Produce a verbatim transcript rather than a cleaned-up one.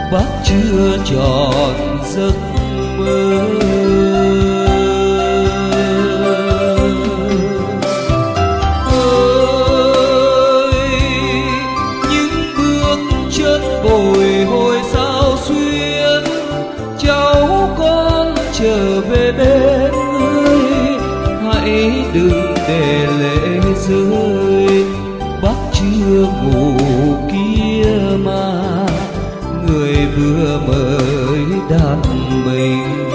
bác chưa tròn giấc mơ. Ơi những bước chân bồi hồi sao xuyên, cháu con trở về bên ngươi, hãy đừng để lệ rơi. Bác chưa ngủ kia mà, người vừa mới đặt mình.